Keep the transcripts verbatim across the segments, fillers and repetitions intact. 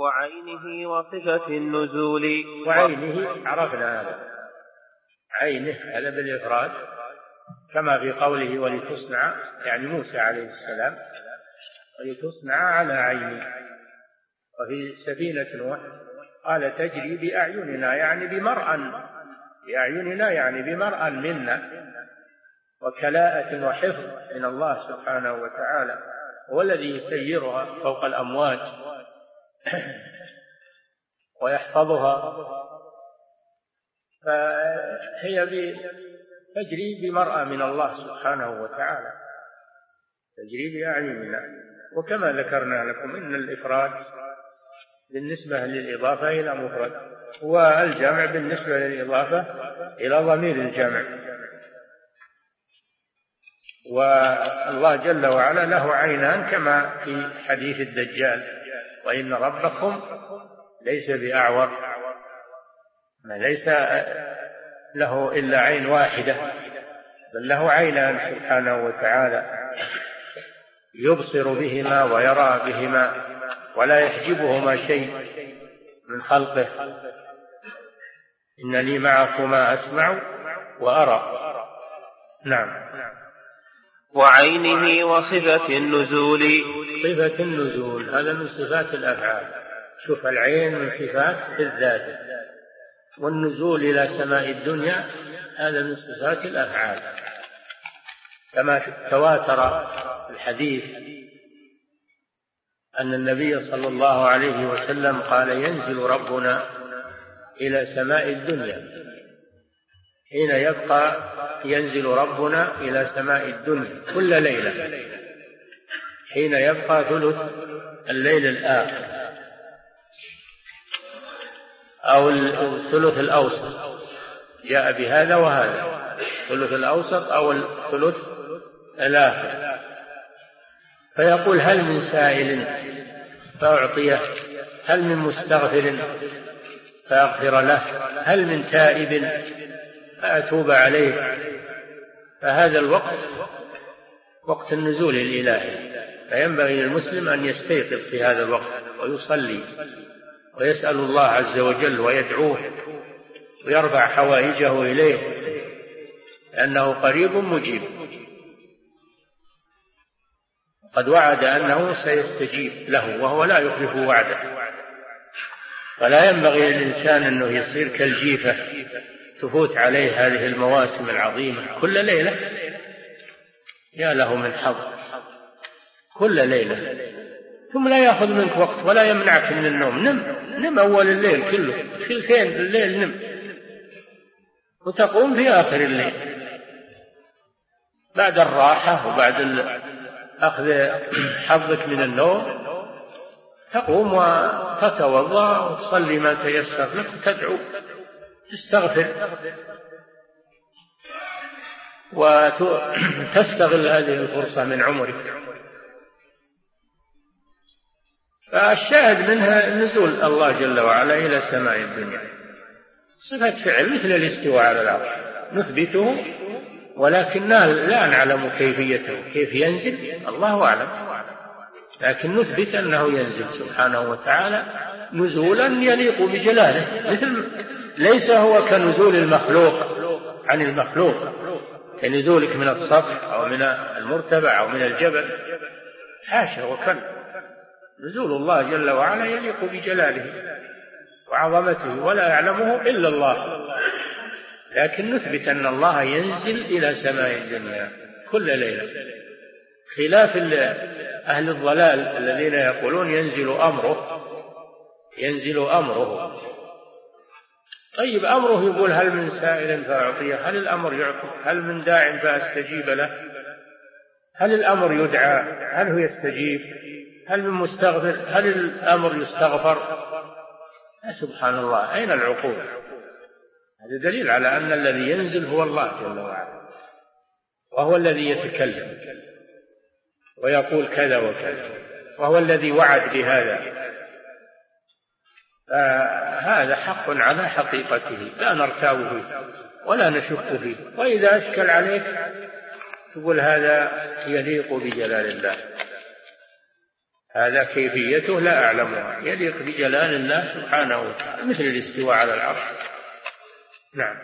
وعينه وصفة النزول. وعينه عرفنا هذا، عينه هذا بالإفراد، كما في قوله ولتصنع، يعني موسى عليه السلام، ولتصنع على عيني. وفي سفينة نوح قال تجري بأعيننا، يعني بمرأى، بأعيننا يعني بمرأى منا، وكلاءة وحفظ من الله سبحانه وتعالى، هو الذي يسيرها فوق الأمواج ويحفظها. فهي تجري بمرأى من الله سبحانه وتعالى، تجري بأعيننا. وكما ذكرنا لكم إن الإفراد بالنسبة للإضافة إلى مفرد، والجمع بالنسبة للإضافة إلى ضمير الجمع. والله جل وعلا له عينان كما في حديث الدجال، وإن ربكم ليس بأعور، ليس له إلا عين واحدة، بل له عينان سبحانه وتعالى يبصر بهما ويرى بهما، ولا يحجبهما شيء من خلقه. إنني معكما أسمع وأرى. نعم. وعينه وصفة النزول. صفة النزول هذا من صفات الأفعال. شوف، العين من صفات الذات، والنزول إلى سماء الدنيا هذا من صفات الأفعال، كما تواتر الحديث أن النبي صلى الله عليه وسلم قال ينزل ربنا إلى سماء الدنيا حين يبقى، ينزل ربنا إلى سماء الدنيا كل ليلة حين يبقى ثلث الليل الآخر أو الثلث الأوسط، جاء بهذا وهذا، الثلث الأوسط أو الثلث الآخر. فيقول هل من سائل فأعطيه، هل من مستغفر فأغفر له، هل من تائب فأتوب عليه. فهذا الوقت وقت النزول الإلهي، فينبغي للمسلم أن يستيقظ في هذا الوقت ويصلي ويسأل الله عز وجل ويدعوه ويرفع حوائجه إليه، لأنه قريب مجيب، قد وعد أنه سيستجيب له وهو لا يخلف وعده. فلا ينبغي للإنسان أنه يصير كالجيفة تفوت عليه هذه المواسم العظيمة كل ليلة، يا له من حظ كل ليلة، ثم لا يأخذ منك وقت ولا يمنعك من النوم. نم نم أول الليل كله، ثلثين الليل نم، وتقوم في آخر الليل بعد الراحة وبعد أخذ حظك من النوم، تقوم وتتوضأ وتصلي ما تيسر لك وتدعو تستغفر وتستغل هذه الفرصة من عمرك. فالشاهد منها نزول الله جل وعلا إلى سماء الدنيا، صفة فعل مثل الاستواء على العرش نثبته، ولكن لا نعلم كيفيته، كيف ينزل الله أعلم، لكن نثبت أنه ينزل سبحانه وتعالى نزولا يليق بجلاله، مثل ليس هو كنزول المخلوق عن المخلوق، كنزولك من السطح أو من المرتفع أو من الجبل، حاشا وكلا. نزول الله جل وعلا يليق بجلاله وعظمته ولا يعلمه إلا الله، لكن نثبت أن الله ينزل إلى سماء الدنيا كل ليلة، خلاف أهل الضلال الذين يقولون ينزل أمره ينزل أمره. طيب أمره يقول هل من سائل فأعطيه، هل الأمر يعطي، هل من داع فأستجيب له، هل الأمر يدعى، هل هو يستجيب، هل من مستغفر، هل الأمر يستغفر. سبحان الله، أين العقول؟ هذا دليل على أن الذي ينزل هو الله جل وعلا، وهو الذي يتكلم ويقول كذا وكذا، وهو الذي وعد بهذا. هذا حق على حقيقته لا نرتاب فيه ولا نشك فيه، وإذا أشكل عليك تقول هذا يليق بجلال الله، هذا كيفيته لا أعلمها، يليق بجلال الله سبحانه وتعالى، مثل الاستواء على العرش. نعم.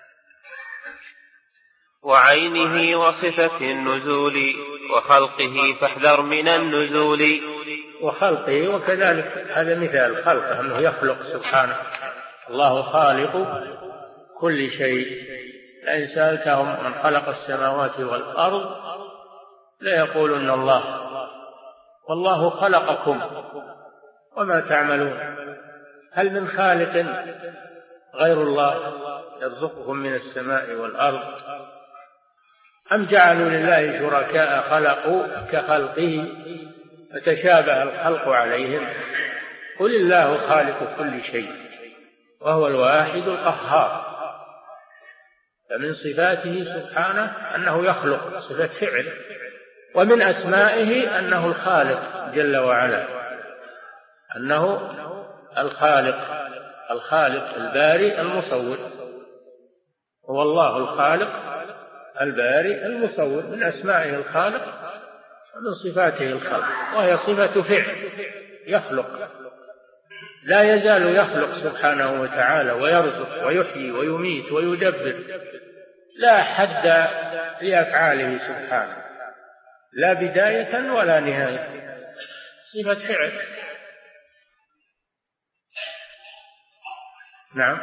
وعينه وصفة النزول وخلقه فاحذر من النزول. وخلقه وكذلك هذا مثال خلقه، أنه يخلق سبحانه، الله خالق كل شيء. لئن سألتهم من خلق السماوات والأرض ليقولن الله، والله خلقكم وما تعملون. هل من خالق غير الله يرزقكم من السماء والأرض؟ أم جعلوا لله شركاء خلقوا كخلقه فتشابه الخلق عليهم؟ قل الله خالق كل شيء وهو الواحد القهار. فمن صفاته سبحانه أنه يخلق، صفة فعل، ومن أسمائه أنه الخالق جل وعلا، أنه الخالق الخالق الباري المصور، هو الله الخالق الباري المصور. من أسمائه الخالق ومن صفاته الخلق، وهي صفة فعل، يخلق، لا يزال يخلق سبحانه وتعالى، ويرزق ويحيي ويميت ويدبر، لا حد لأفعاله سبحانه، لا بداية ولا نهاية، صفة فعل. نعم.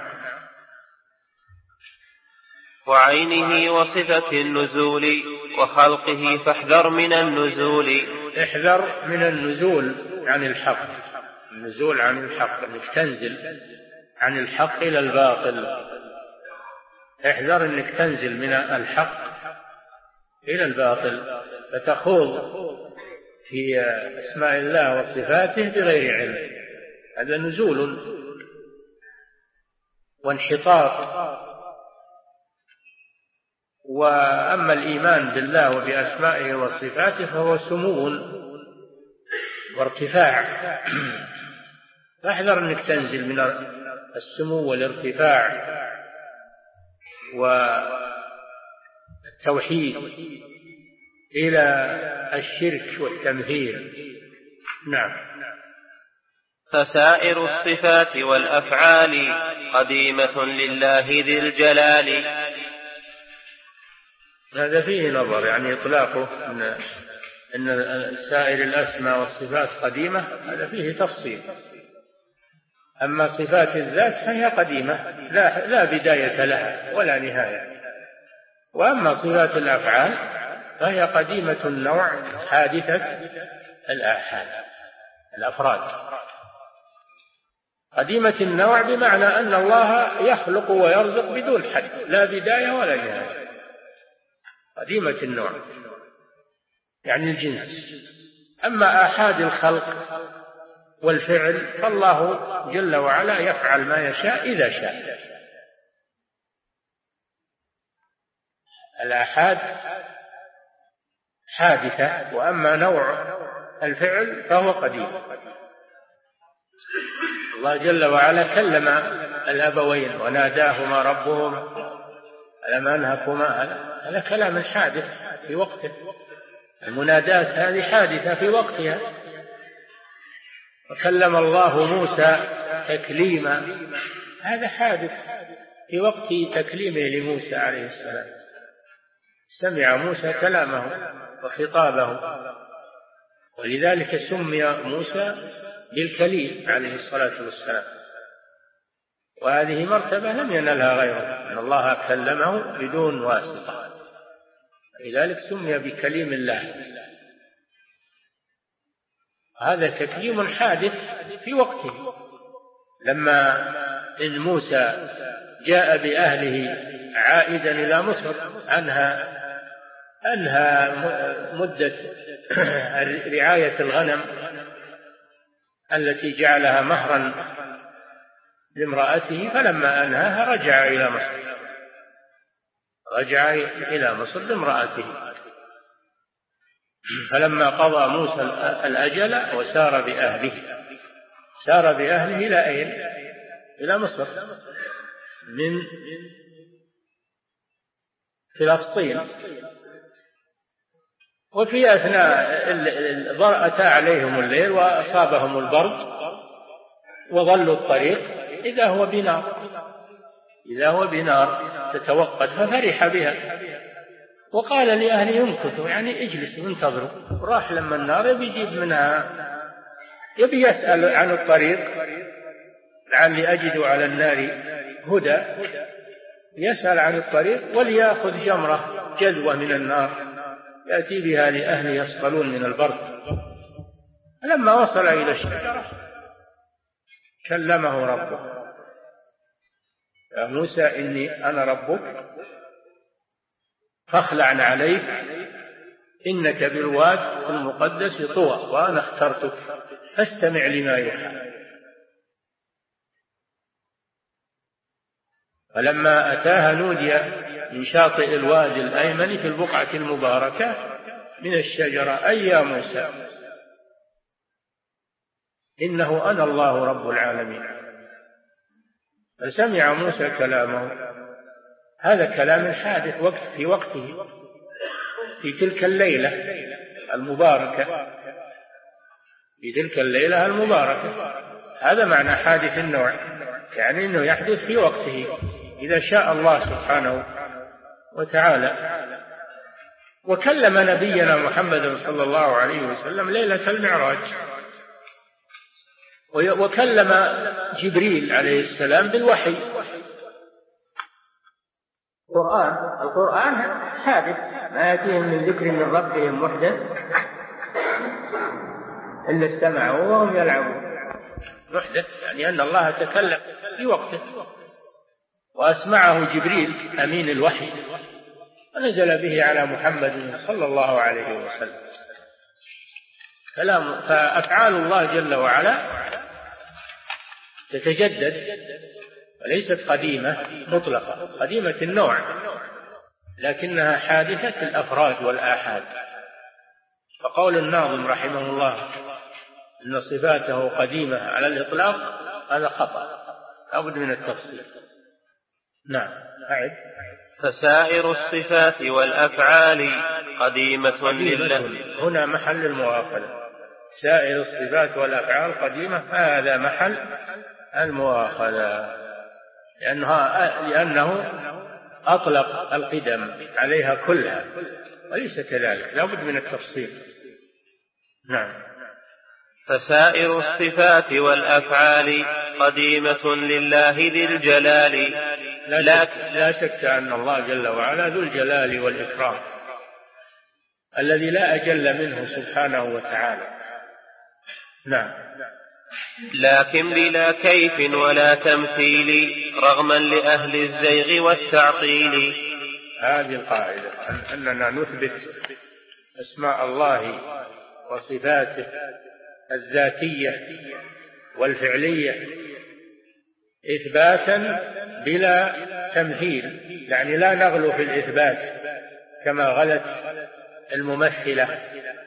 وعينه وصفة النزول وخلقه فاحذر من النزول. احذر من النزول عن الحق، النزول عن الحق، انك تنزل عن الحق إلى الباطل. احذر انك تنزل من الحق إلى الباطل فتخوض في أسماء الله وصفاته بغير علم، هذا نزول وانحطاط. وأما الإيمان بالله وبأسمائه وصفاته فهو سمو وارتفاع. فاحذر أنك تنزل من السمو والارتفاع والتوحيد إلى الشرك والتمثيل. نعم. فسائر الصفات والأفعال قديمة لله ذي الجلال. هذا فيه نظر، يعني إطلاقه أن أن سائر الأسماء والصفات قديمة، هذا فيه تفصيل. أما صفات الذات فهي قديمة لا, لا بداية لها ولا نهاية. وأما صفات الأفعال فهي قديمة النوع حادثة الآحاد الأفراد. قديمة النوع بمعنى أن الله يخلق ويرزق بدون حد، لا بداية ولا نهاية. قديمة النوع يعني الجنس. أما آحاد الخلق والفعل فالله جل وعلا يفعل ما يشاء إذا شاء. الآحاد حادثة، وأما نوع الفعل فهو قديم. الله جل وعلا كلم الأبوين وناداهما ربهما ألم أنهكما، هذا كلام حادث في وقته. المنادات هذه حادثة في وقتها. وكلم الله موسى تكليما، هذا حادث في وقت تكليمه لموسى عليه السلام. سمع موسى كلامه وخطابه، ولذلك سمي موسى بالكليم عليه الصلاة والسلام. وهذه مرتبة لم ينلها غيره، أن الله كلمه بدون واسطة، لذلك سمي بكليم الله. هذا تكليم حادث في وقته. لما إن موسى جاء بأهله عائدا إلى مصر أنهى أنهى مدة رعاية الغنم التي جعلها مهرا لامرأته، فلما أنهاها رجع إلى مصر رجع إلى مصر لامرأته. فلما قضى موسى الأجل وسار بأهله سار بأهله إلى أين؟ إلى مصر من فلسطين. وفي أثناء أتى عليهم الليل وأصابهم البرد وظلوا الطريق إذا هو بنار إذا هو بنار تتوقد، ففرح بها وقال لأهله امكثوا، يعني اجلسوا انتظروا. راح لما النار يبي يجيب منها، يبي يسأل عن الطريق، لعلي أجد على النار هدى، يسأل عن الطريق وليأخذ جمرة جذوة من النار يأتي بها لأهله يصطلون من البرد. لما وصل إلى الشجرة كلمه ربه: يا موسى إني أنا ربك فاخلع عليك إنك بالواد المقدس طوى وأنا اخترتك فاستمع لما يوحى. فلما أتاها نودي من شاطئ الوادي الأيمن في البقعة المباركة من الشجرة: أي يا موسى إنه أنا الله رب العالمين. فسمع موسى كلامه. هذا كلام حادث وقت في وقته في تلك الليلة المباركة في تلك الليلة المباركة. هذا معنى حادث النوع، يعني أنه يحدث في وقته إذا شاء الله سبحانه وتعالى. وكلم نبينا محمد صلى الله عليه وسلم ليلة المعراج، وكلم جبريل عليه السلام بالوحي. القرآن القرآن حادث، ما يأتيهم من ذكر من ربهم محدث إلا استمعوا وهم يلعبون. محدث يعني أن الله تكلم في وقته، وأسمعه جبريل أمين الوحي ونزل به على محمد صلى الله عليه وسلم. كلام فأفعال الله جل وعلا تتجدد وليست قديمة مطلقة، قديمة النوع، لكنها حادثة الأفراد والآحاد. فقول الناظم رحمه الله إن صفاته قديمة على الإطلاق هذا خطأ، لابد من التفصيل. نعم. أعد. فسائر الصفات والأفعال قديمة لله. هنا محل المواخذة. سائر الصفات والأفعال قديمة، هذا محل المواخذة، لأنها لأنه أطلق القدم عليها كلها وليس كذلك، لابد من التفصيل. نعم. فسائر الصفات والأفعال قديمة لله ذي الجلال. لا شك, لا شك أن الله جل وعلا ذو الجلال والإكرام الذي لا أجل منه سبحانه وتعالى. نعم. لكن بلا كيف ولا تمثيل رغما لأهل الزيغ والتعطيل. هذه القاعدة، أننا نثبت أسماء الله وصفاته الذاتية والفعلية إثباتا بلا تمثيل، يعني لا نغلو في الإثبات كما غلت الممثلة،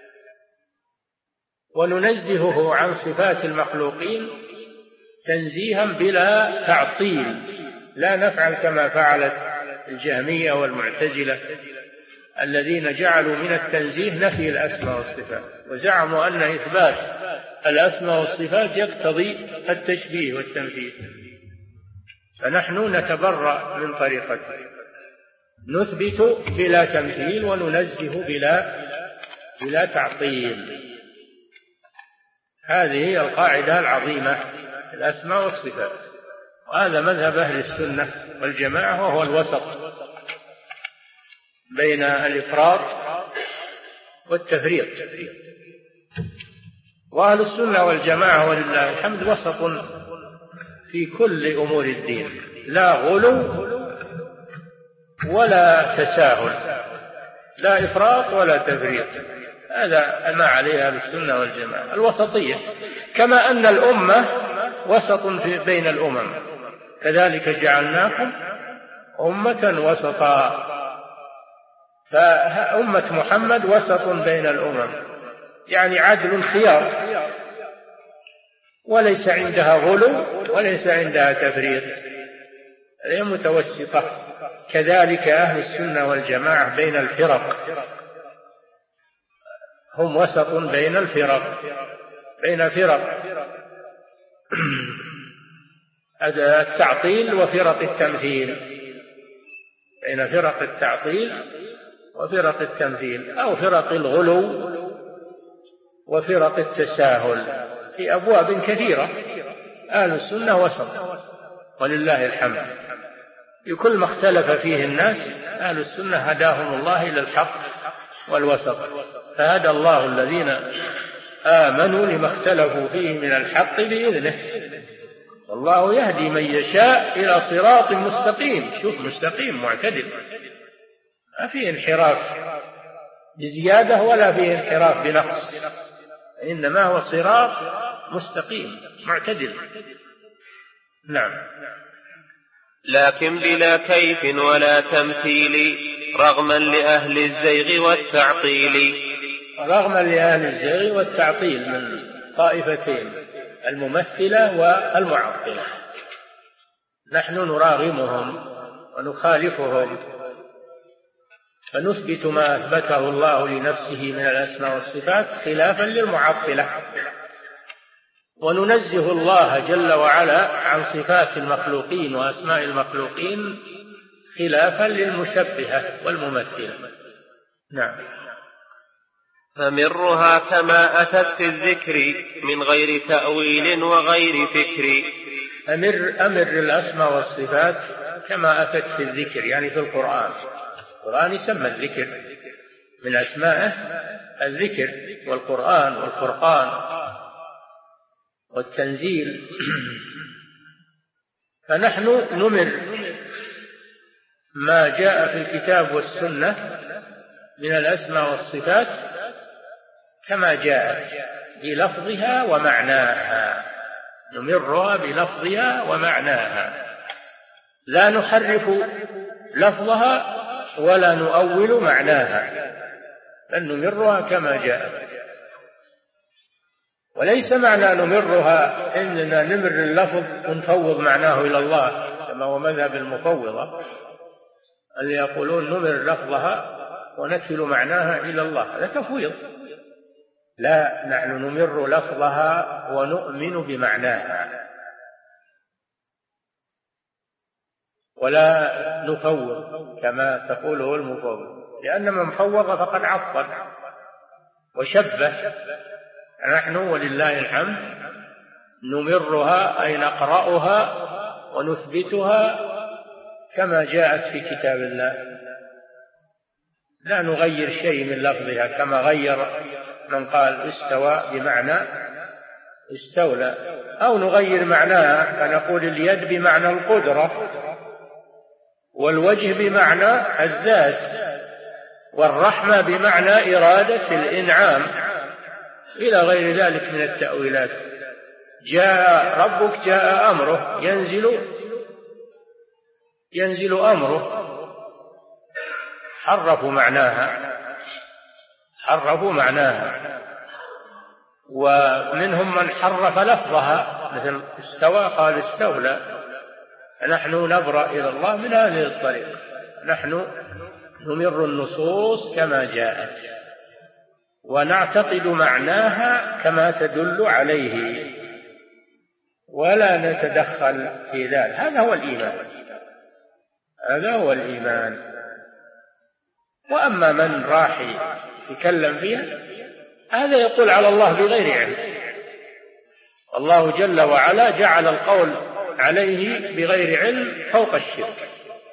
وننزهه عن صفات المخلوقين تنزيها بلا تعطيل، لا نفعل كما فعلت الجهمية والمعتزلة الذين جعلوا من التنزيه نفي الأسماء والصفات، وزعموا أن إثبات الأسماء والصفات يقتضي التشبيه والتمثيل. فنحن نتبرأ من طريقته، نثبت بلا تمثيل وننزه بلا بلا تعطيل. هذه القاعدة العظيمة في الأسماء والصفات، وهذا مذهب أهل السنة والجماعة، وهو الوسط بين الإفراط والتفريط. وأهل السنة والجماعة ولله الحمد وسط في كل أمور الدين، لا غلو ولا تساهل، لا إفراط ولا تفريط. هذا ما عليه أهل السنة والجماعة، الوسطية. كما أن الأمة وسط في بين الأمم، كذلك جعلناكم أمة وسطا. فأمة محمد وسط بين الأمم، يعني عدل خيار، وليس عندها غلو وليس عندها تفريط، هي متوسطة. كذلك أهل السنة والجماعة بين الفرق، هم وسط بين الفرق بين فرق التعطيل وفرق التمثيل، بين فرق التعطيل وفرق التمثيل، أو فرق الغلو وفرق التساهل، في أبواب كثيرة. أهل السنة وسط ولله الحمد، بكل ما اختلف فيه الناس أهل السنة هداهم الله إلى الحق والوسط، فهدى الله الذين آمنوا لما اختلفوا فيه من الحق بإذنه، والله يهدي من يشاء إلى صراط مستقيم. شوف، مستقيم معتدل، ما فيه انحراف بزيادة ولا فيه انحراف بنقص، إنما هو صراط مستقيم معتدل. نعم. لكن بلا كيف ولا تمثيل رغما لأهل الزيغ والتعطيل. رغما لأهل الزيغ والتعطيل من طائفتين، الممثلة والمعطلة، نحن نراغمهم ونخالفهم، فنثبت ما أثبته الله لنفسه من الأسماء والصفات خلافا للمعطلة، وننزه الله جل وعلا عن صفات المخلوقين وأسماء المخلوقين خلافا للمشبهة والممثلة. نعم. فمرها كما أتت في الذكر من غير تأويل وغير فكر. أمر, أمر الأسماء والصفات كما أتت في الذكر، يعني في القرآن. القرآن يسمى الذكر، من أسمائه الذكر، والقرآن والفرقان والتنزيل. فنحن نمر ما جاء في الكتاب والسنة من الأسماء والصفات كما جاءت بلفظها ومعناها، نمرها بلفظها ومعناها، لا نحرف لفظها ولا نؤول معناها، بل نمرها كما جاءت. وليس معنى نمرها إننا نمر اللفظ ونفوض معناه إلى الله كما هو مذهب المفوضة اللي يقولون نمر لفظها ونكل معناها إلى الله، هذا تفويض. لا، نحن نمر لفظها ونؤمن بمعناها ولا نفوض كما تقوله المفوض، لأن من فوض فقد عطل وشبه. نحن ولله الحمد نمرها أي نقرأها ونثبتها كما جاءت في كتاب الله، لا نغير شيء من لفظها، كما غير من قال استوى بمعنى استولى، أو نغير معناها فنقول اليد بمعنى القدرة، والوجه بمعنى الذات، والرحمة بمعنى إرادة الإنعام، إلى غير ذلك من التأويلات. جاء ربك، جاء أمره، ينزل ينزل أمره، حرفوا معناها حرفوا معناها ومنهم من حرف لفظها، مثل استوى قال استولى. نحن نبرأ إلى الله من هذه الطريقة، نحن نمر النصوص كما جاءت ونعتقد معناها كما تدل عليه ولا نتدخل في ذلك. هذا هو الإيمان، هذا هو الإيمان. وأما من راح يتكلم فيها هذا يقول على الله بغير علم. الله جل وعلا جعل القول عليه بغير علم فوق الشرك.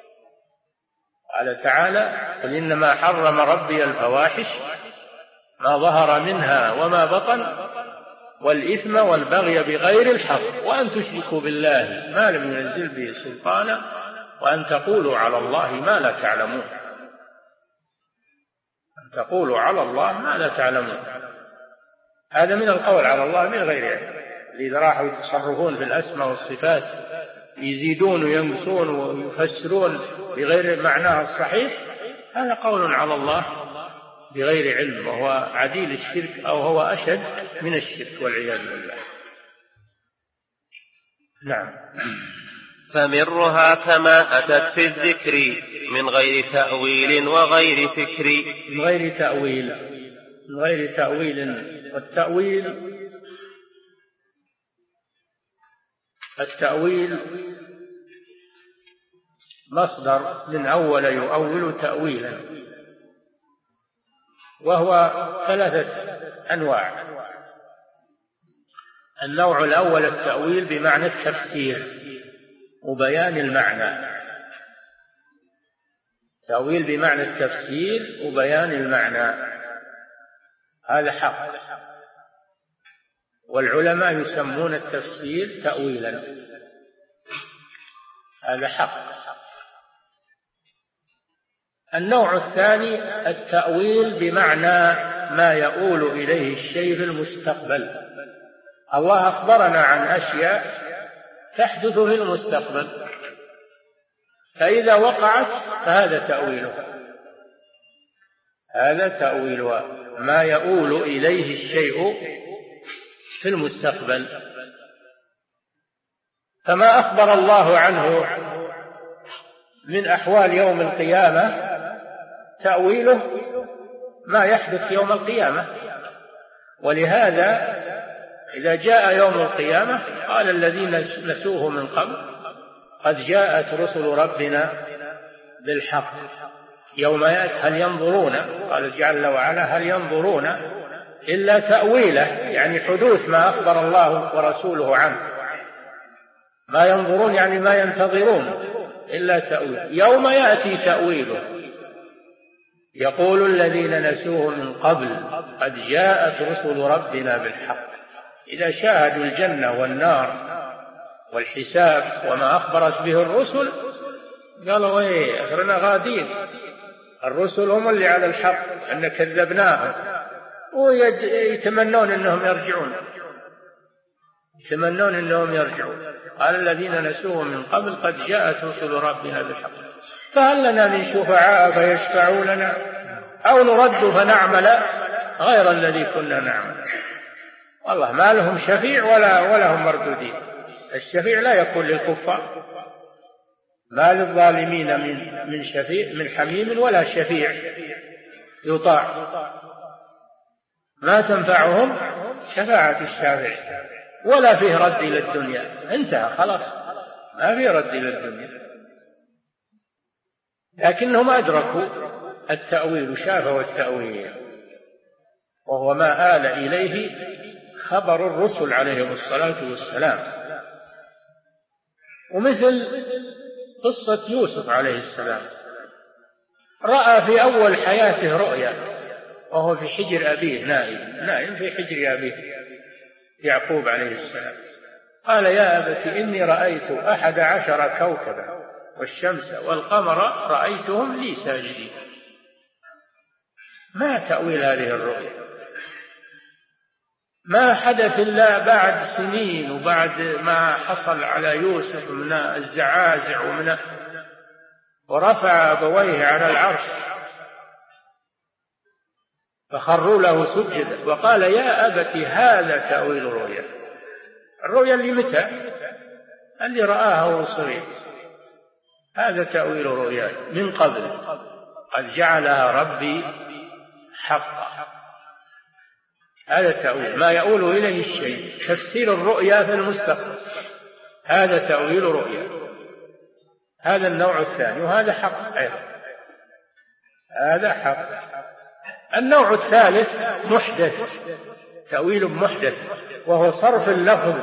قال تعالى: قل إنما حرم ربي الفواحش ما ظهر منها وما بطن والإثم والبغي بغير الحق وأن تشركوا بالله ما لم ينزل به سلطانا وأن تقولوا على الله ما لا تعلمون. أن تقولوا على الله ما لا تعلمون، هذا من القول على الله من غير علم. إذا راحوا يتصرفون في الأسماء والصفات يزيدون وينقصون ويفسرون بغير معناها الصحيح، هذا قول على الله بغير علم، وهو عديل الشرك أو هو أشد من الشرك والعياذ بالله. نعم. فمرها كما أتت في الذكر من غير تأويل وغير فكر. من غير تأويل، من غير تأويل. والتأويل التأويل مصدر من أول يؤول تأويلا، وهو ثلاثة أنواع. النوع الأول التأويل بمعنى التفسير وبيان المعنى، تأويل بمعنى التفسير وبيان المعنى، هذا حق، والعلماء يسمون التفسير تأويلا، هذا حق. النوع الثاني التأويل بمعنى ما يؤول إليه الشيء في المستقبل. الله أخبرنا عن أشياء تحدث في المستقبل، فإذا وقعت فهذا تأويلها، هذا تأويلها ما يؤول إليه الشيء في المستقبل. فما أخبر الله عنه من أحوال يوم القيامة تأويله ما يحدث يوم القيامة، ولهذا إذا جاء يوم القيامة قال الذين نسوه من قبل قد جاءت رسل ربنا بالحق يوم يأتي هل ينظرون، قال جل وعلا هل ينظرون إلا تأويله، يعني حدوث ما أخبر الله ورسوله عنه، ما ينظرون يعني ما ينتظرون إلا تأويله. يوم يأتي تأويله يقول الذين نسوه من قبل قد جاءت رسل ربنا بالحق. إذا شاهدوا الجنة والنار والحساب وما أخبرت به الرسل قالوا ايه اخرنا غادين، الرسل هم اللي على الحق أن كذبناهم، ويتمنون أنهم يرجعون، يتمنون أنهم يرجعون. قال الذين نسوه من قبل قد جاءت رسل ربنا بالحق فهل لنا من شفعاء فيشفعوا لنا أو نرد فنعمل غير الذي كنا نعمل. والله ما لهم شفيع ولا, ولا هم مردودين. الشفيع لا يكون للكفار، ما للظالمين من, من شفيع من حميم ولا شفيع يطاع، ما تنفعهم شفاعة الشافع ولا فيه رد إلى الدنيا، انتهى خلاص ما فيه رد إلى الدنيا. لكنهم أدركوا التأويل، شافوا التأويل، وهو ما آل إليه خبر الرسل عليهم الصلاة والسلام. ومثل قصة يوسف عليه السلام، رأى في أول حياته رؤيا وهو في حجر أبيه نائم نائم في حجر أبيه يعقوب عليه السلام، قال يا أبت إني رأيت أحد عشر كوكبا والشمس والقمر رأيتهم لي ساجدين. ما تأويل هذه الرؤيا؟ ما حدث إلا بعد سنين وبعد ما حصل على يوسف من الزعازع ومن ورفع أبويه على العرش فخروا له سجدا وقال يا أبت هذا تأويل الرؤيا. الرؤيا اللي متى؟ اللي رآها وهو صغير، هذا تأويل الرؤيا من قبل قد جعلها ربي حقا. هذا تأويل ما يؤول إليه الشيء، تفسير الرؤيا في المستقبل، هذا تأويل رؤيا. هذا النوع الثاني وهذا حق أيضا، هذا حق. النوع الثالث محدث، تأويل محدث، وهو صرف اللفظ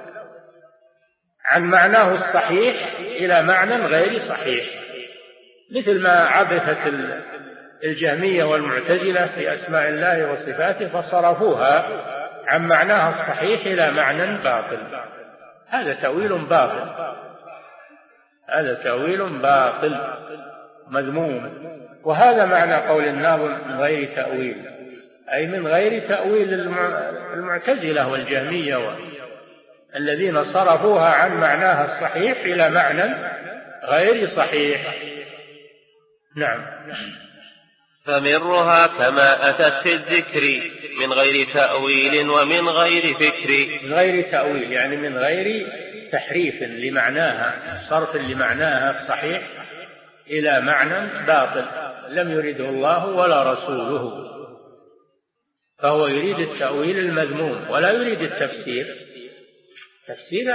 عن معناه الصحيح إلى معنى غير صحيح، مثل ما عبثت الجهمية والمعتزلة في أسماء الله وصفاته فصرفوها عن معناها الصحيح إلى معنى باطل. هذا تأويل باطل، هذا تأويل باطل مذموم. وهذا معنى قول الناظم من غير تأويل، أي من غير تأويل المعتزلة والجهمية الذين صرفوها عن معناها الصحيح إلى معنى غير صحيح. نعم. فمرها كما أتت في الذكر من غير تأويل ومن غير فكر. من غير تأويل يعني من غير تحريف لمعناها، صرف لمعناها الصحيح إلى معنى باطل لم يرده الله ولا رسوله. فهو يريد التأويل المذموم ولا يريد التفسير. تفسير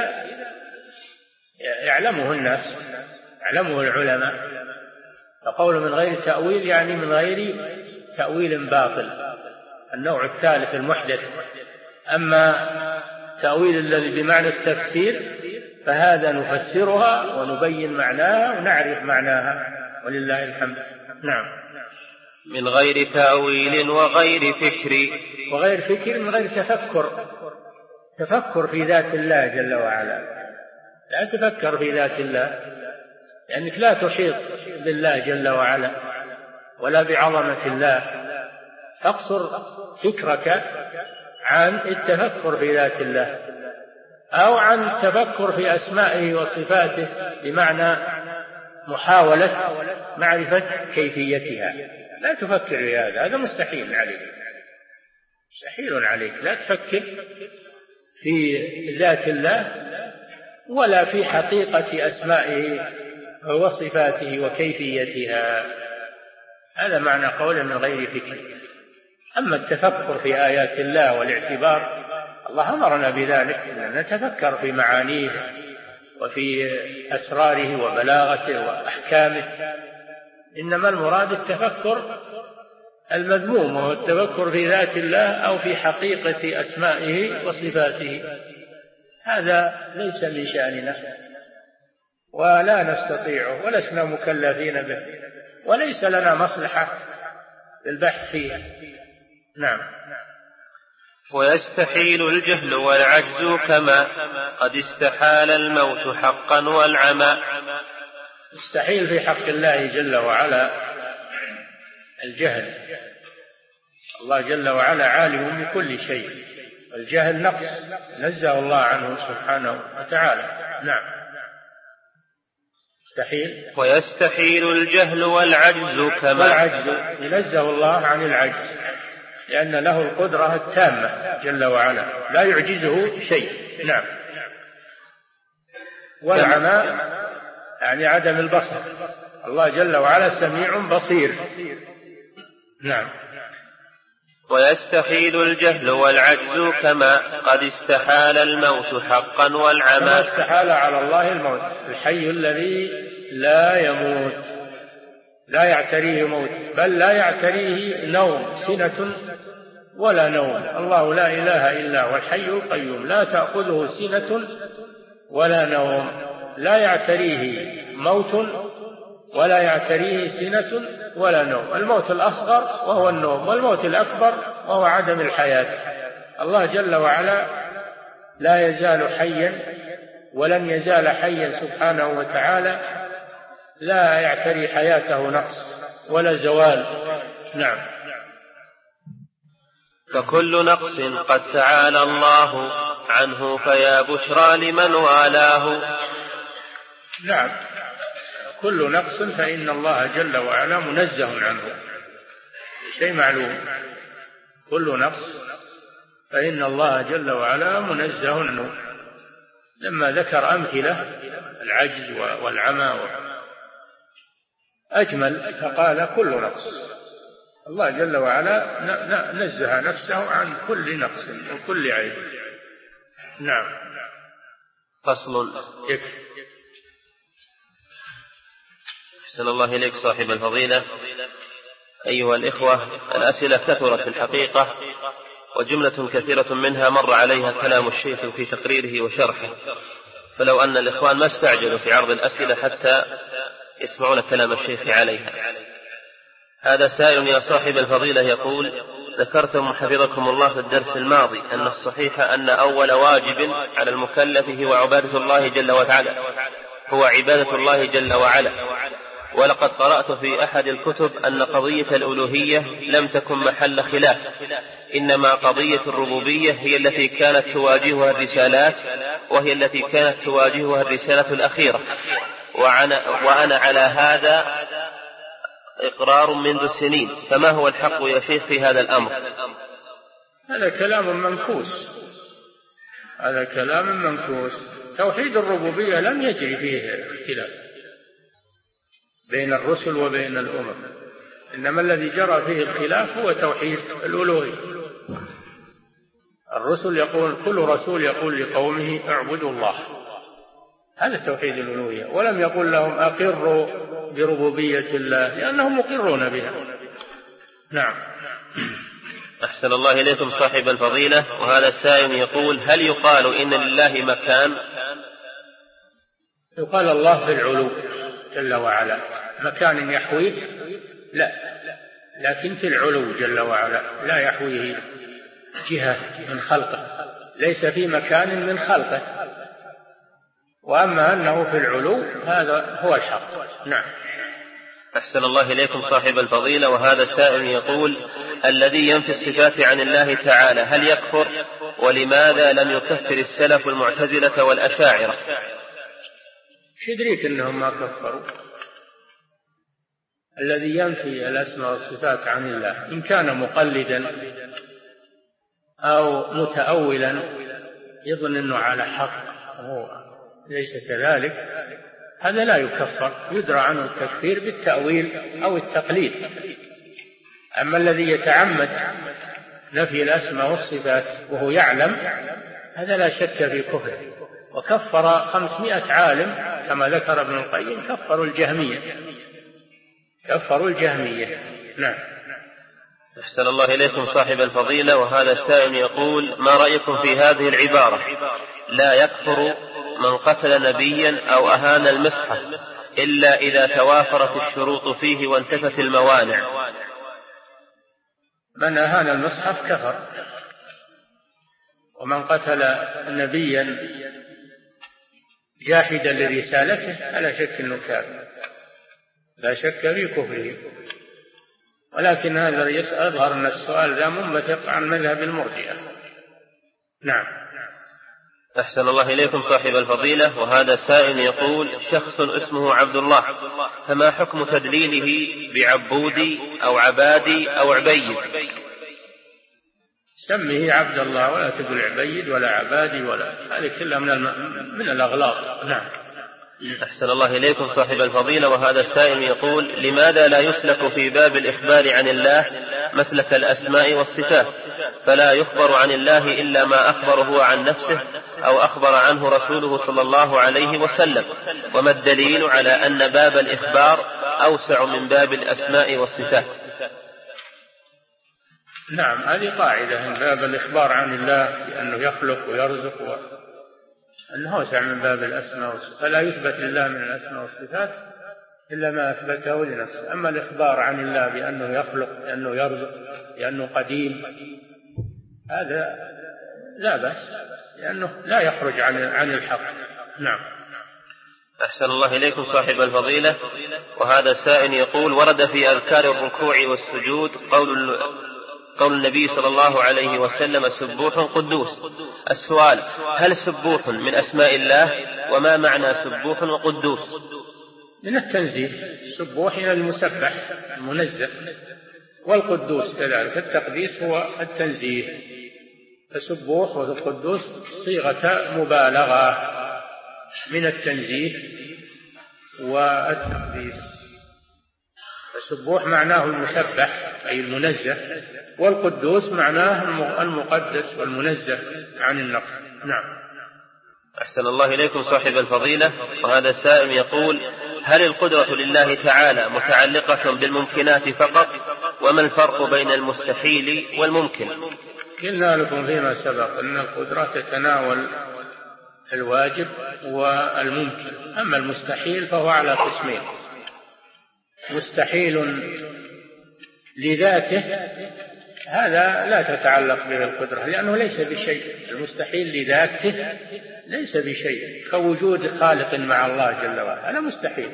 يعلمه الناس، يعلمه العلماء. فقول من غير تأويل يعني من غير تأويل باطل، النوع الثالث المحدث. أما تأويل الذي بمعنى التفسير فهذا نفسرها ونبين معناها ونعرف معناها ولله الحمد. نعم. من غير تأويل وغير فكر. وغير فكر من غير تفكر، تفكر في ذات الله جل وعلا. لا تفكر في ذات الله لأنك لا تحيط بالله جل وعلا ولا بعظمة الله. تقصر فكرك عن التفكر في ذات الله أو عن التفكر في أسمائه وصفاته بمعنى محاولة معرفة كيفيتها. لا تفكر في هذا، هذا مستحيل عليك، مستحيل عليك. لا تفكر في ذات الله ولا في حقيقة أسمائه وصفاته وكيفيتها. هذا معنى قول من غير فكر. أما التفكر في آيات الله والاعتبار، الله أمرنا بذلك، أن نتفكر في معانيه وفي أسراره وبلاغته وأحكامه. إنما المراد التفكر المذموم، وهو التفكر في ذات الله أو في حقيقة أسمائه وصفاته. هذا ليس من شأننا ولا نستطيعه ولسنا مكلفين به، وليس لنا مصلحة بالبحث فيها. نعم. ويستحيل الجهل والعجز كما قد استحال الموت حقا والعمى. يستحيل في حق الله جل وعلا الجهل. الله جل وعلا عالم بكل شيء، الجهل نقص نزه الله عنه سبحانه وتعالى. نعم. يستحيل. ويستحيل الجهل والعجز كما. والعجز ينزه الله عن العجز لأن له القدرة التامة جل وعلا، لا يعجزه شيء. نعم. والعمى يعني عدم البصر، الله جل وعلا سميع بصير. نعم. ويستحيل الجهل والعجز كما قد استحال الموت حقا والعمى. كما استحال على الله الموت، الحي الذي لا يموت، لا يعتريه موت، بل لا يعتريه نوم، سنة ولا نوم. الله لا إله إلا هو الحي القيوم، لا تأخذه سنة ولا نوم، لا يعتريه موت ولا يعتريه سنة ولا نوم. الموت الأصغر وهو النوم، والموت الأكبر وهو عدم الحياة. الله جل وعلا لا يزال حيا ولن يزال حيا سبحانه وتعالى، لا يعتري حياته نقص ولا زوال. نعم. فكل نقص قد تعالى الله عنه فيا بشرى لمن والاه. نعم. كل نقص فإن الله جل وعلا منزه عنه، شيء معلوم. كل نقص فإن الله جل وعلا منزه عنه. لما ذكر أمثلة العجز والعمى أجمل فقال كل نقص. الله جل وعلا نزه نفسه عن كل نقص وكل عيب. نعم. فصل. يكفي. أحسن الله إليك صاحب الفضيلة. أيها الإخوة، الأسئلة كثرت في الحقيقة، وجملة كثيرة منها مر عليها كلام الشيخ في تقريره وشرحه، فلو أن الإخوان ما استعجلوا في عرض الأسئلة حتى يسمعون كلام الشيخ عليها. هذا سائل يا صاحب الفضيلة يقول: ذكرتم حفظكم الله في الدرس الماضي أن الصحيح أن أول واجب على المكلف هو عبادة الله جل وعلا، هو عبادة الله جل وعلا، ولقد قرأت في أحد الكتب أن قضية الألوهية لم تكن محل خلاف، إنما قضية الربوبية هي التي كانت تواجهها الرسالات، وهي التي كانت تواجهها الرسالة الأخيرة، وأنا, وأنا على هذا إقرار منذ سنين، فما هو الحق يا شيخ في هذا الأمر؟ هذا كلام منكوس، هذا كلام منكوس. توحيد الربوبية لم يجري فيه اختلاف بين الرسل وبين الأمم، إنما الذي جرى فيه الخلاف هو توحيد الألوهية. الرسل يقول كل رسول يقول لقومه اعبدوا الله، هذا توحيد الألوهية، ولم يقل لهم أقروا بربوبية الله لأنهم مقرون بها. نعم. أحسن الله إليكم صاحب الفضيلة، وهذا السائل يقول هل يقال إن لله مكان؟ يقال الله في العلو جل وعلا، مكان يحويه لا، لكن في العلو جل وعلا لا يحويه جهة من خلقه، ليس في مكان من خلقه، وأما أنه في العلو هذا هو الحق. نعم. أحسن الله إليكم صاحب الفضيلة، وهذا السائل يقول الذي ينفي الصفات عن الله تعالى هل يكفر؟ ولماذا لم يكفر السلف المعتزلة والأشاعرة؟ شو يدريك أنهم ما كفروا؟ الذي ينفي الأسماء والصفات عن الله إن كان مقلدا أو متأولا يظن أنه على حق هو ليس كذلك، هذا لا يكفر، يدرى عنه التكفير بالتأويل أو التقليد. أما الذي يتعمد نفي الأسماء والصفات وهو يعلم هذا لا شك في كفره، وكفر خمسمائة عالم كما ذكر ابن القيم، كفروا الجهمية كفروا الجهمية. نعم. أحسن الله إليكم صاحب الفضيلة، وهذا السائل يقول ما رأيكم في هذه العبارة لا يكفر من قتل نبيا أو أهان المصحف إلا إذا توافرت الشروط فيه وانتفت الموانع؟ من أهان المصحف كفر، ومن قتل نبيا جاحدا لرسالته لا شك أنه كافر، لا شك في كفره، ولكن هذا يظهر أن السؤال ذا منبثق عن مذهب المرجئة. نعم. أحسن الله إليكم صاحب الفضيلة، وهذا سائل يقول شخص اسمه عبد الله، فما حكم تدليله بعبودي أو عبادي أو عبيد؟ سميه عبد الله ولا تقول عبيد ولا عبادي ولا، هذه كلها من, من الأغلاط. نعم. أحسن الله إليكم صاحب الفضيلة، وهذا السائل يقول لماذا لا يسلك في باب الإخبار عن الله مسلك الأسماء والصفات، فلا يخبر عن الله إلا ما أخبر هو عن نفسه أو أخبر عنه رسوله صلى الله عليه وسلم؟ وما الدليل على أن باب الإخبار أوسع من باب الأسماء والصفات؟ نعم، هذه قاعدة، من باب الإخبار عن الله بأنه يخلق ويرزق و... أنه أوسع من باب الأسماء والصفات، فلا يثبت لله من الأسماء والصفات إلا ما أثبته لنفسه. أما الإخبار عن الله بأنه يخلق، بأنه يرزق، بأنه قديم، هذا لا بأس، لأنه لا يخرج عن عن الحق. نعم. أحسن الله إليكم صاحب الفضيلة، وهذا السائل يقول ورد في أذكار الركوع والسجود قول قول النبي صلى الله عليه وسلم سبوح قدوس. السؤال هل سبوح من أسماء الله؟ وما معنى سبوح وقدوس؟ من التنزيه، سبوح إلى المسبح المنزه، والقدوس كذلك، التقديس هو التنزيه، فسبوح والقدوس صيغة مبالغة من التنزيه والتقديس. السبوح معناه المسبح أي المنزه، والقدوس معناه المقدس والمنزه عن النقص. نعم. أحسن الله إليكم صاحب الفضيلة، وهذا السائل يقول هل القدرة لله تعالى متعلقة بالممكنات فقط؟ وما الفرق بين المستحيل والممكن؟ قلنا لكم فيما سبق أن القدرة تتناول الواجب والممكن، أما المستحيل فهو على قسمين: مستحيل لذاته، هذا لا تتعلق به القدرة لأنه ليس بشيء، المستحيل لذاته ليس بشيء، كوجود خالق مع الله جل وعلا، هذا مستحيل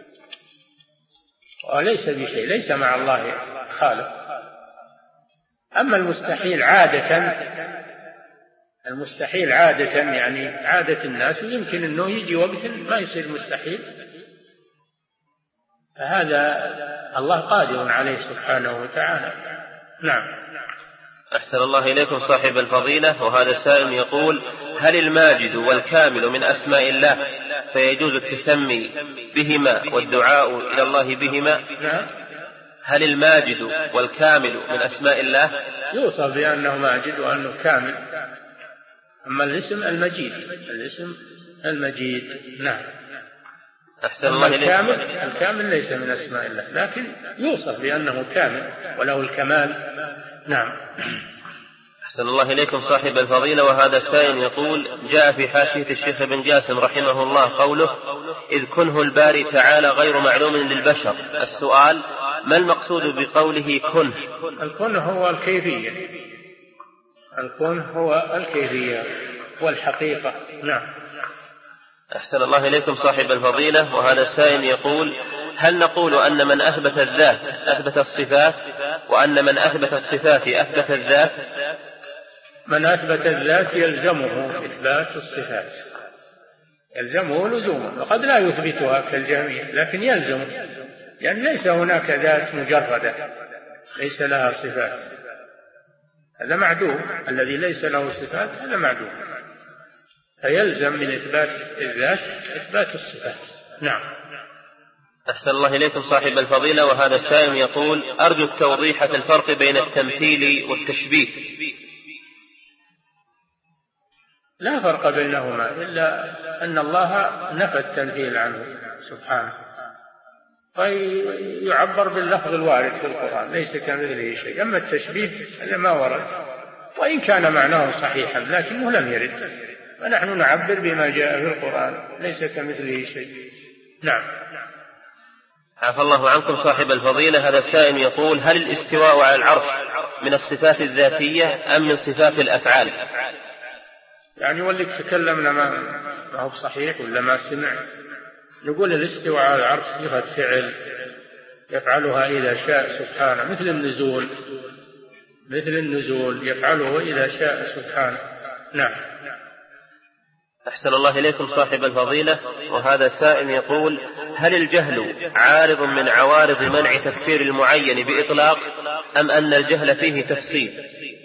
وليس بشيء، ليس مع الله خالق. أما المستحيل عادة، المستحيل عادة يعني عادة الناس يمكن أنه يجي وقت ما يصير مستحيل، فهذا الله قادر عليه سبحانه وتعالى. نعم. أحسن الله إليكم صاحب الفضيلة، وهذا السائل يقول هل الماجد والكامل من أسماء الله فيجوز التسمي بهما والدعاء إلى الله بهما؟ نعم. هل الماجد والكامل من أسماء الله؟ يوصف بأنه ماجد وأنه كامل، أما الاسم المجيد، الاسم المجيد. نعم. أحسن الله إليك. الكامل الكامل ليس من أسماء الله، لكن يوصف بأنه كامل وله الكمال. نعم. أحسن الله إليكم صاحب الفضيلة. وهذا السائل يقول: جاء في حاشية الشيخ ابن جاسم رحمه الله قوله: إذ كنه الباري تعالى غير معلوم للبشر. السؤال: ما المقصود بقوله كنه؟ الكنه هو الكيفية، الكنه هو الكيفية والحقيقة. نعم. أحسن الله إليكم صاحب الفضيلة. وهذا السائل يقول: هل نقول أن من أثبت الذات أثبت الصفات، وأن من أثبت الصفات أثبت الذات؟ من أثبت الذات يلزمه إثبات الصفات، يلزمه لزوما، وقد لا يثبتها كالجميع لكن يلزمه، لأن ليس هناك ذات مجردة ليس لها صفات، هذا معدوم. الذي ليس له صفات هذا معدوم، فيلزم من إثبات الذات إثبات الصفات. نعم. أحسن الله إليكم صاحب الفضيلة. وهذا السائل يقول: أرجو التوضيح في الفرق بين التمثيل والتشبيه. لا فرق بينهما إلا أن الله نفى التمثيل عنه سبحانه، فيعبر باللفظ الوارد في القرآن ليس كمثله شيء. أما التشبيه هذا ما ورد، وإن كان معناه صحيحا لكنه لم يرد، فنحن نعبر بما جاء في القرآن ليس كمثله شيء. نعم. عفى الله عنكم صاحب الفضيلة. هذا السائل يقول: هل الاستواء على العرش من الصفات الذاتية أم من صفات الأفعال؟ يعني ولك تكلمنا ما هو صحيح ولا ما سمع. نقول الاستواء على العرش صفة فعل يفعلها إذا شاء سبحانه، مثل النزول، مثل النزول يفعله إذا شاء سبحانه. نعم. أحسن الله إليكم صاحب الفضيلة. وهذا سائل يقول: هل الجهل عارض من عوارض منع تكفير المعين بإطلاق، أم أن الجهل فيه تفصيل؟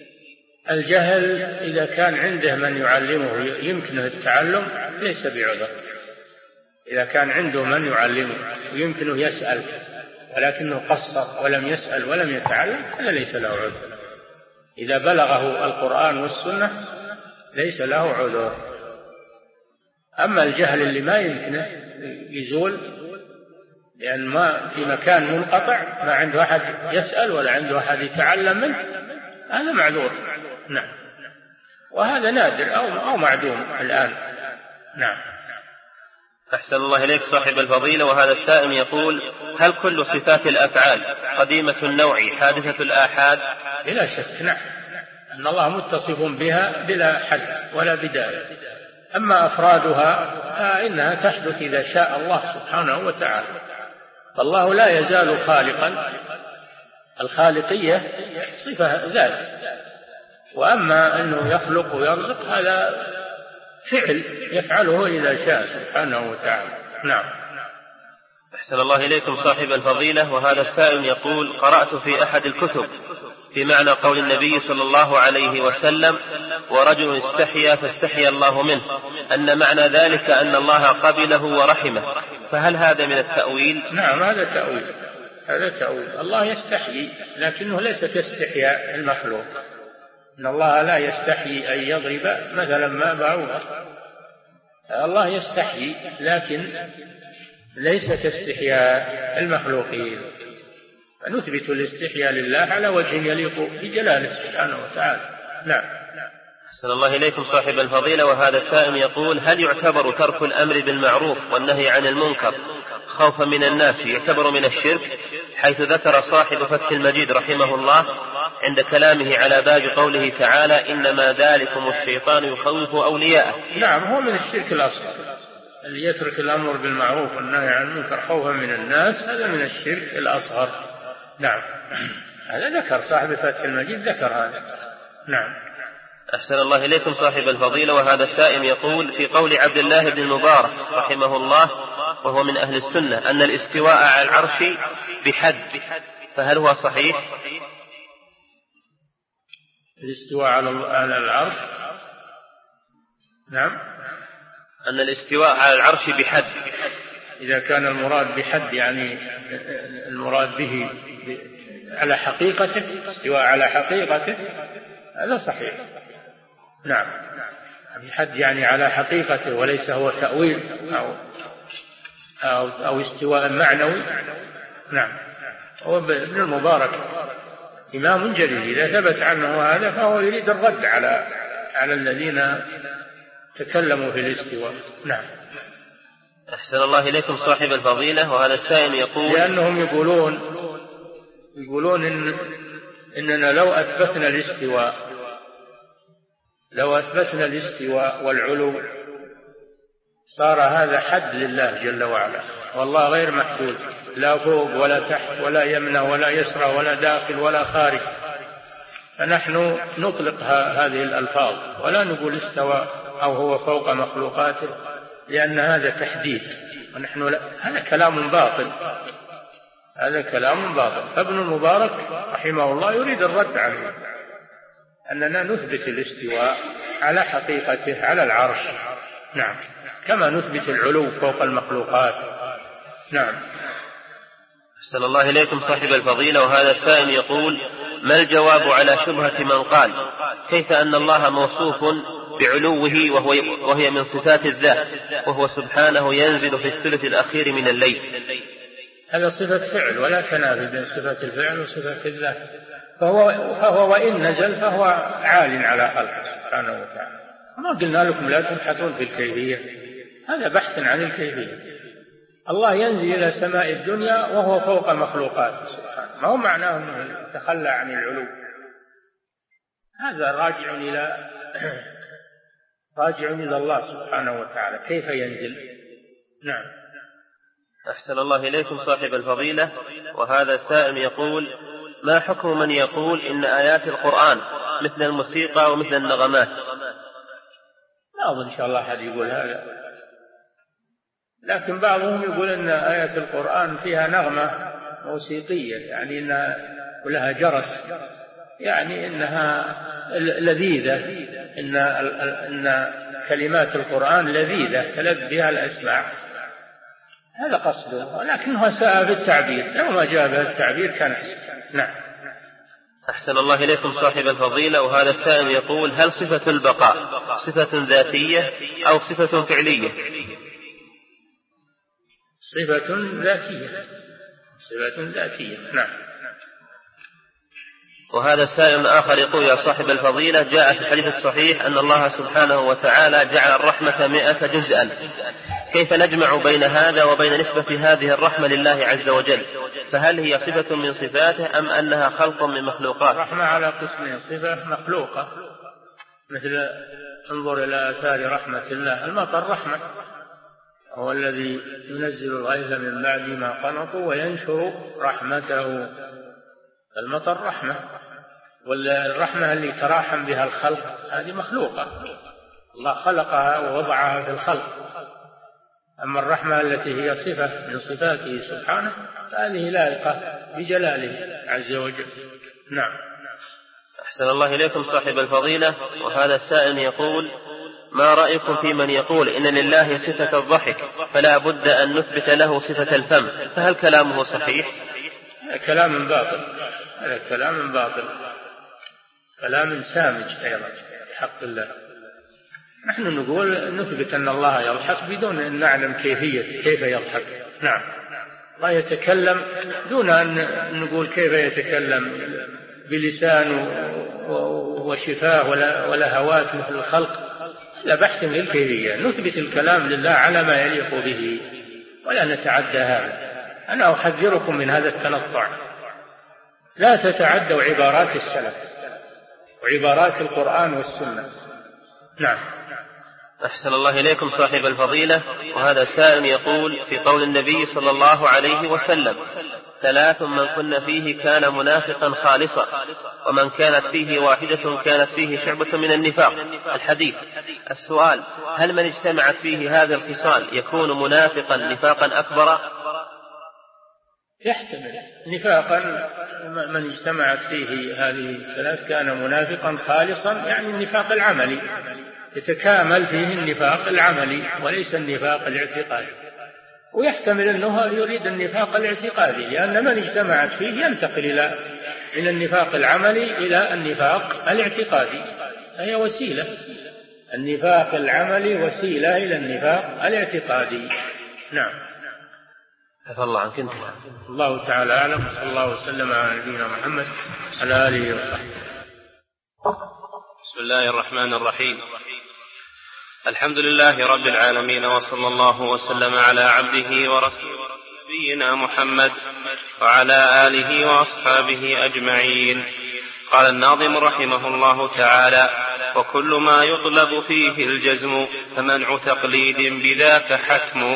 الجهل إذا كان عنده من يعلمه يمكنه التعلم ليس بعذر. إذا كان عنده من يعلمه ويمكنه يسأل ولكنه قصر ولم يسأل ولم يتعلم هذا ليس له عذر. إذا بلغه القرآن والسنة ليس له عذر. أما الجهل اللي ما يمكنه يزول، لأن ما في مكان منقطع ما عنده أحد يسأل ولا عنده أحد يتعلم منه، هذا معذور. نعم. وهذا نادر أو أو معدوم الآن. نعم. أحسن الله إليك صاحب الفضيلة. وهذا السائل يقول: هل كل صفات الأفعال قديمة النوع حادثة الآحاد؟ بلا شك. نعم. أن الله متصف بها بلا حد ولا بداية. أما أفرادها فإنها تحدث إذا شاء الله سبحانه وتعالى، فالله لا يزال خالقا. الخالقية صفة ذات، وأما أنه يخلق ويرزق هذا فعل يفعله إذا شاء سبحانه وتعالى. نعم. أحسن الله إليكم صاحب الفضيلة. وهذا السائل يقول: قرأت في أحد الكتب في معنى قول النبي صلى الله عليه وسلم: ورجل استحيا فاستحيا الله منه، أن معنى ذلك أن الله قبله ورحمه، فهل هذا من التأويل؟ نعم، هذا تأويل، هذا تأويل. الله يستحيي لكنه ليس كاستحياء المخلوق. إن الله لا يستحيي أن يضرب مثلا ما بعوضة. الله يستحيي لكن ليس كاستحياء المخلوقين، فنثبت الاستحياء لله على وجه يليق بجلاله سبحانه وتعالى. نعم. أحسن الله إليكم صاحب الفضيلة. وهذا السائل يقول: هل يعتبر ترك الأمر بالمعروف والنهي عن المنكر خوفا من الناس يعتبر من الشرك، حيث ذكر صاحب فتح المجيد رحمه الله عند كلامه على باب قوله تعالى: إنما ذلكم الشيطان يخوف أولياءه؟ نعم، هو من الشرك الأصغر. اللي يترك الأمر بالمعروف والنهي عن المنكر خوفا من الناس هذا من الشرك الأصغر. نعم، هذا ذكر صاحب فتح المجيد ذكر هذا. نعم. أحسن الله إليكم صاحب الفضيلة. وهذا السائل يقول: في قول عبد الله بن المبارك رحمه الله وهو من أهل السنة أن الاستواء على العرش بحد، فهل هو صحيح؟ الاستواء على العرش، نعم، أن الاستواء على العرش بحد. إذا كان المراد بحد يعني المراد به على حقيقته، استواء على حقيقته، هذا صحيح. نعم. حد يعني على حقيقته وليس هو تأويل أو أو, أو استواء معنوي. نعم. وابن المبارك إمام جليل، إذا ثبت عنه هذا فهو يريد الرد على على الذين تكلموا في الاستواء. نعم. أحسن الله إليكم صاحب الفضيلة. وهذا السائل يقول لأنهم يقولون يقولون إن إننا لو أثبتنا الاستواء لو أثبتنا الاستواء والعلو صار هذا حد لله جل وعلا، والله غير محدود، لا فوق ولا تحت ولا يمنى ولا يسرى ولا داخل ولا خارج. فنحن نطلق هذه الألفاظ ولا نقول استوى أو هو فوق مخلوقاته، لأن هذا تحديد، ونحن لا. هذا كلام باطل، هذا كلام باطل. فابن المبارك رحمه الله يريد الرد عليه، أننا نثبت الاستواء على حقيقته على العرش. نعم. كما نثبت العلو فوق المخلوقات. نعم. أحسن الله إليكم صاحب الفضيلة. وهذا السائل يقول: ما الجواب على شبهة من قال كيف أن الله موصوف بعلوه وهو وهي من صفات الذات، وهو سبحانه ينزل في الثلث الأخير من الليل؟ هذا صفة فعل ولا تنافي بين صفة الفعل وصفة الذات، فهو, فهو وإن نزل فهو عال على خلقه سبحانه وتعالى. ما قلنا لكم لا تبحثون في الكيفية، هذا بحث عن الكيفية. الله ينزل إلى سماء الدنيا وهو فوق مخلوقاته سبحانه، ما هو معناه أنه تخلى عن العلو، هذا راجع إلى راجع إلى الله سبحانه وتعالى كيف ينزل. نعم. أحسن الله إليكم صاحب الفضيلة. وهذا السائل يقول: ما حكم من يقول إن آيات القرآن مثل الموسيقى ومثل النغمات؟ لا أظن إن شاء الله أحد يقول هذا، لكن بعضهم يقول أن آيات القرآن فيها نغمة موسيقية، يعني إنها ولها جرس، يعني إنها لذيذة، إن إن كلمات القرآن لذيذة تلذ بها الأسماع، هذا قصده، لكنه ساء في التعبير، لو ما جاء به التعبير كان حسن. نعم. أحسن الله إليكم صاحب الفضيلة. وهذا السائل يقول: هل صفة البقاء صفة ذاتية أو صفة فعلية؟ صفة ذاتية، صفة ذاتية. نعم. وهذا السائل آخر يقول: يا صاحب الفضيلة، جاء في الحديث الصحيح أن الله سبحانه وتعالى جعل الرحمة مئة جزءا، كيف نجمع بين هذا وبين نسبة هذه الرحمة لله عز وجل؟ فهل هي صفة من صفاته أم أنها خلق من مخلوقات؟ الرحمة على قسمين: صفة مخلوقة مثل انظر إلى آثار رحمة الله، المطر رحمة، هو الذي ينزل الغيث من بعد ما قنطوا وينشر رحمته، المطر رحمة. والرحمة اللي تراحم بها الخلق هذه مخلوقة، الله خلقها ووضعها في الخلق. أما الرحمة التي هي صفة من صفاته سبحانه فهذه لائقة بجلاله عز وجل. نعم. أحسن الله إليكم صاحب الفضيلة. وهذا السائل يقول: ما رأيكم في من يقول إن لله صفة الضحك فلا بد أن نثبت له صفة الفم، فهل كلامه صحيح؟ كلام باطل، هذا كلام باطل، كلام سامج أيضا بحق الله. نحن نقول نثبت أن الله يضحك بدون أن نعلم كيفية كيف يضحك. نعم. الله يتكلم دون أن نقول كيف يتكلم، بلسان وشفاه ولا هوات مثل الخلق، لا بحث للكيفية. نثبت الكلام لله على ما يليق به ولا نتعدى هذا. أنا أحذركم من هذا التنطع، لا تتعدوا عبارات السلف وعبارات القرآن والسنة. نعم. أحسن الله إليكم صاحب الفضيلة. وهذا السائل يقول: في قول النبي صلى الله عليه وسلم: ثلاث من كن فيه كان منافقا خالصا، ومن كانت فيه واحدة كانت فيه شعبة من النفاق، الحديث. السؤال: هل من اجتمعت فيه هذه الخصال يكون منافقا نفاقا أكبر؟ يحتمل نفاقا، من اجتمعت فيه هذه الثلاث كان منافقا خالصا، يعني النفاق العملي، يتكامل فيه النفاق العملي وليس النفاق الاعتقادي. ويحتمل أنه يريد النفاق الاعتقادي، لأن من اجتمعت فيه ينتقل إلى من النفاق العملي إلى النفاق الاعتقادي، هي وسيلة. النفاق العملي وسيلة إلى النفاق الاعتقادي. نعم. عفى الله عنك. انتهى. الله تعالى أعلم. صلى الله وسلم على نبينا محمد على آله وصحبه. بسم الله الرحمن الرحيم. الحمد لله رب العالمين، وصلى الله وسلم على عبده ورسوله نبينا محمد وعلى آله وأصحابه أجمعين. قال الناظم رحمه الله تعالى: وكل ما يطلب فيه الجزم فمنع تقليد بذاك حتم.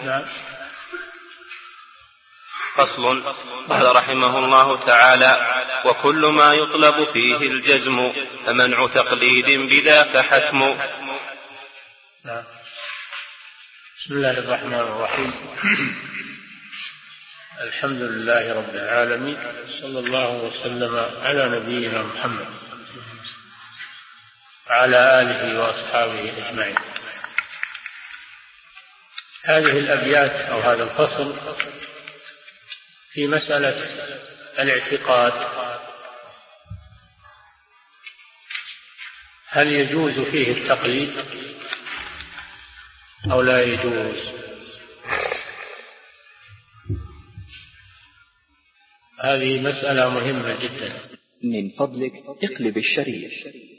فصل. قال رحمه الله تعالى: وكل ما يطلب فيه الجزم فمنع تقليد بذاك حتم. بسم الله الرحمن الرحيم. الحمد لله رب العالمين، صلى الله وسلم على نبينا محمد وعلى آله وأصحابه أجمعين. هذه الأبيات أو هذا الفصل في مسألة الاعتقاد، هل يجوز فيه التقليد أو لا يجوز؟ هذه مسألة مهمة جدا. من فضلك اقلب الشريط.